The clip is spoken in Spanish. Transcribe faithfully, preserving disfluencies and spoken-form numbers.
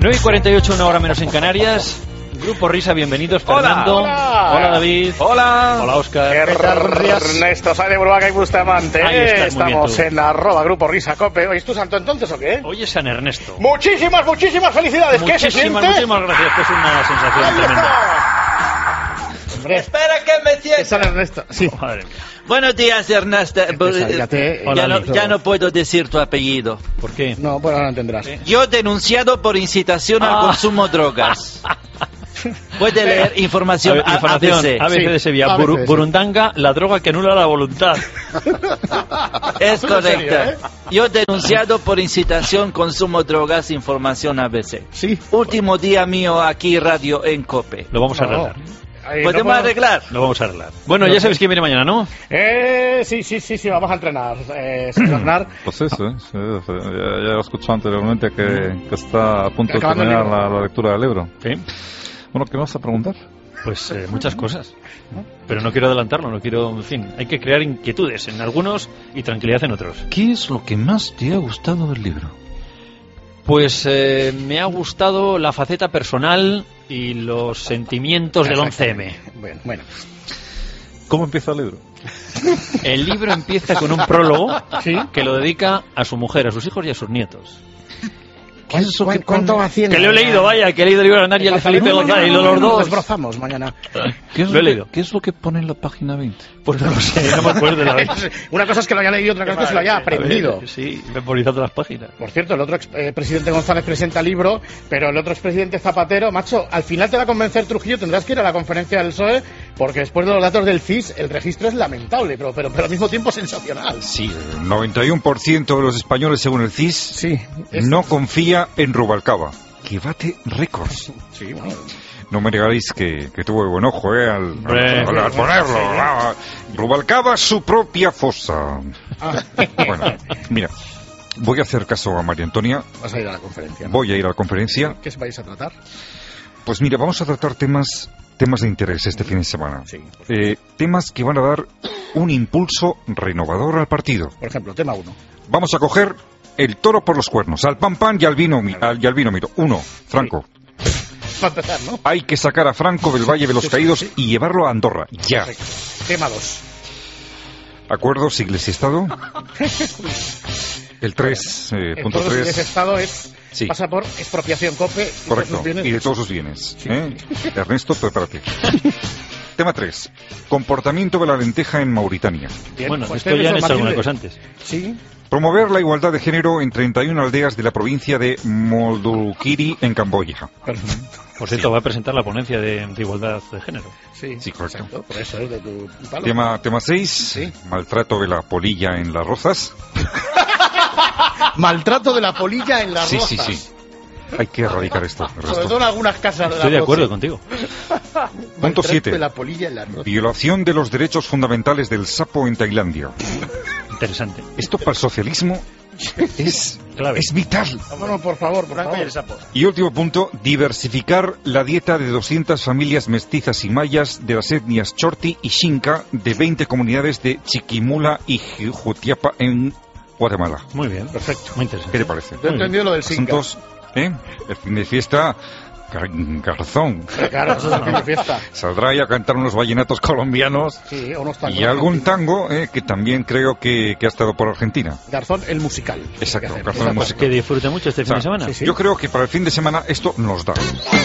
nueve y cuarenta y ocho, una hora menos en Canarias. Grupo Risa, bienvenidos. Fernando. Hola. Hola, David. Hola. Hola, Óscar. Ernesto Sáenz de Burbaca y Bustamante. Ahí estás, muy bien, Estamos tú. en arroba Grupo Risa Cope. ¿Hoy es tu santo entonces o qué? Hoy es San Ernesto. Muchísimas, muchísimas felicidades. ¿Qué se Muchísimas, siente? muchísimas gracias. Que es una sensación Ahí tremenda. está. Hombre, Espera que me es sienta. San Ernesto. Sí. Madre mía. Buenos días, Ernesto. Fíjate, Ya, hola, no, Lito. ya no puedo decir tu apellido. ¿Por qué? No, pues ahora no entenderás. Yo denunciado por incitación Ah. al consumo de drogas. Puede leer A información ver, a- información A B C. A B C Sí, de Sevilla. A B C, Buru- sí. Burundanga, la droga que anula la voluntad. Es Eso es correcto. serio, ¿eh? Yo denunciado por incitación, consumo de drogas, información A B C. Sí. Último día mío aquí, radio en COPE. Lo vamos a No. arreglar. Ahí, ¿Podemos no puedo- arreglar? Lo vamos a arreglar. Bueno, ya sabéis quién viene mañana, ¿no? Eh, sí, sí, sí, sí, vamos a entrenar. Eh, señor Nar. Pues eso, ¿eh? Sí, ya, ya lo escuchado anteriormente que, que está a punto de Acabando el terminar libro. la, la lectura del libro. Sí. Bueno, ¿qué vas a preguntar? Pues eh, muchas cosas. Pero no quiero adelantarlo, no quiero... En fin, hay que crear inquietudes en algunos y tranquilidad en otros. ¿Qué es lo que más te ha gustado del libro? Pues eh, me ha gustado la faceta personal y los sentimientos del once eme. Bueno, bueno. ¿Cómo empieza el libro? El libro empieza con un prólogo Sí. que lo dedica a su mujer, a sus hijos y a sus nietos. ¿Cuán- cuán- ¿Cuánto haciendo? Que lo he leído, vaya, que he leído el libro de Narnia de Felipe González y los Nos dos. desbrozamos mañana. ¿Qué es Lo he que- leído. ¿Qué es lo que pone en la página veinte? Pues no lo sé, no me acuerdo la vez. Una cosa es que lo haya leído, otra cosa es que se lo haya aprendido. Sí, memorizado las páginas. Por cierto, el otro ex- eh, presidente González presenta libro, pero el otro expresidente Zapatero, macho, al final te va a convencer Trujillo, tendrás que ir a la conferencia del P S O E, porque después de los datos del C I S, el registro es lamentable, pero, pero, pero al mismo tiempo sensacional. Sí, el noventa y uno por ciento de los españoles, según el C I S, Sí. es- no confía en Rubalcaba, que bate récords. Sí, bueno. No me digáis que, que tuve buen ojo, ¿eh? Al, Hombre. al- al ponerlo. Ah, Rubalcaba su propia fosa. Ah, Bueno, mira, voy a hacer caso a María Antonia, vas a ir a la conferencia, ¿no? voy a ir a la conferencia. ¿Qué vais a tratar? Pues mira, vamos a tratar temas, temas de interés este fin de semana. Sí, por, Eh, temas que van a dar un impulso renovador al partido. por ejemplo, tema uno. Vamos a coger el toro por los cuernos, al pan pan y al vino, mi- al, y al vino miro. Uno, Franco. Para empezar, ¿no? Hay que sacar a Franco del Valle de los Sí, sí, Caídos sí. y llevarlo a Andorra. Ya. Perfecto. Tema dos. ¿Acuerdos Iglesia-Estado? El tres, eh, punto Entonces, ese tres. estado es, Sí. pasa por expropiación COPE. y todos Correcto. sus bienes. Y de todos sus bienes. Sí. ¿eh? Ernesto, prepárate. Tema tres. Comportamiento de la lenteja en Mauritania. Bien, Bueno, pues esto este ya han es hecho alguna Matilde. cosa antes. Sí. Promover la igualdad de género en treinta y una aldeas de la provincia de Moldukiri, en Camboya. Perfecto. Por cierto, va a presentar la ponencia de, de igualdad de género. Sí, Sí, correcto. exacto, por eso es de tu palo. Tema, tema seis. Sí. Maltrato de la polilla en las rozas. Maltrato de la polilla en las Sí, rozas. sí, sí. Hay que erradicar esto. Sobre Ernesto. todo en algunas casas de Estoy la de acuerdo noche. contigo. Punto Maltrato siete. de la polilla en las rozas. Violación de los derechos fundamentales del sapo en Tailandia. Interesante. Esto para el socialismo es, Clave. es vital. Vámonos, por favor, por favor. Y último punto, diversificar la dieta de doscientas familias mestizas y mayas de las etnias Chorti y Xinca de veinte comunidades de Chiquimula y Jutiapa en Guatemala. Muy bien. Perfecto. Muy interesante. ¿Qué te parece? Yo he entendido lo del Sinca. Asuntos, ¿eh? El fin de fiesta, gar- garzón. Claro, eso es el fin de fiesta. Saldrá ahí a cantar unos vallenatos colombianos Sí, o unos tangos y algún argentinos. tango eh, que también creo que, que ha estado por Argentina. Garzón, el musical. Exacto, Hay que hacer. Garzón, el Esa musical. Que disfrute mucho este fin O de sea, semana. sí, sí. Yo creo que para el fin de semana esto nos da.